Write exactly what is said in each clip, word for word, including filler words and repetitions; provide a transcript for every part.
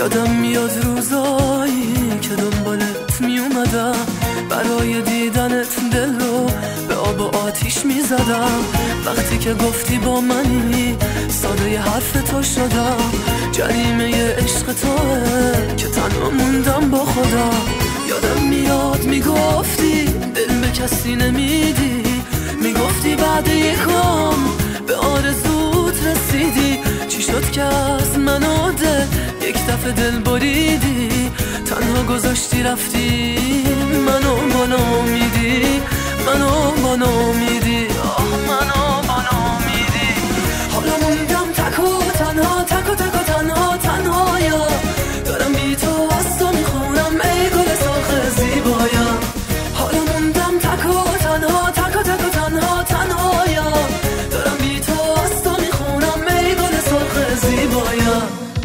یادم میاد روزایی که دنبالت میومدم، برای دیدنت دل رو به آب و آتیش میزدم. وقتی که گفتی با منی ساده ی حرف تو شدم. جریمه عشق توه که تنها موندم با خودم. یادم میاد میگفتی دل به کسی نمیدی، میگفتی بعد یکم به آرزوت رسیدی. چی شد که از من و دل یک دفعه دل بریدی؟ تنها گذاشتی رفتی منو با نامیدی، منو با نامیدی، آه منو با نامیدی. حالا موندم تک و تنها، تک و تک و تنها تنهایا. دارم بی تو از تو میخونم ای گل سرخ زیبایا. حالا موندم تک و تنها، تک و تک و تنها تنهایا. دارم بی تو از تو میخونم ای گل سرخ زیبایا.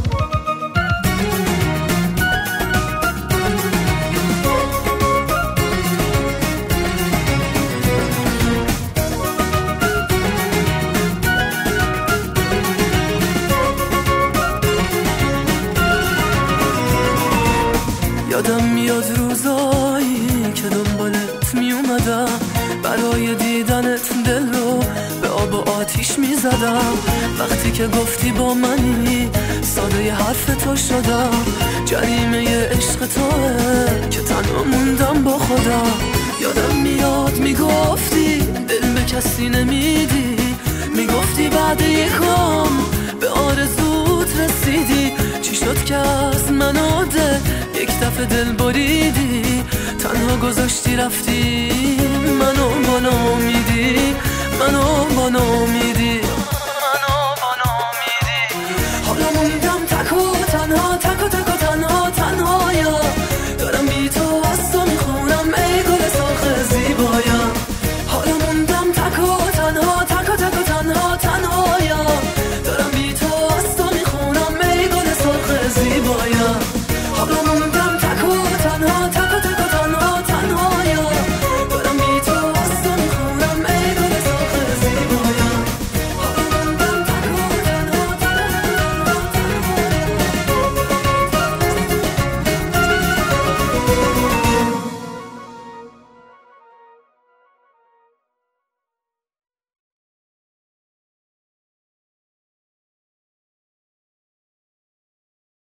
یادم میاد روزایی که دنبالت میومدم، برای دیدنت دل رو به آب و آتیش میزدم. وقتی که گفتی با منی ساده ی حرف تو شدم. جریمه عشق توه که تنها موندم با خودم. یادم میاد میگفتی دل به کسی نمیدی، میگفتی بعد یکم به آرزوت رسیدی. چی شد که از من و دل یک دفعه دل بریدی؟ تنها گذاشتی رفتی منو با نامیدی، منو با نامیدی.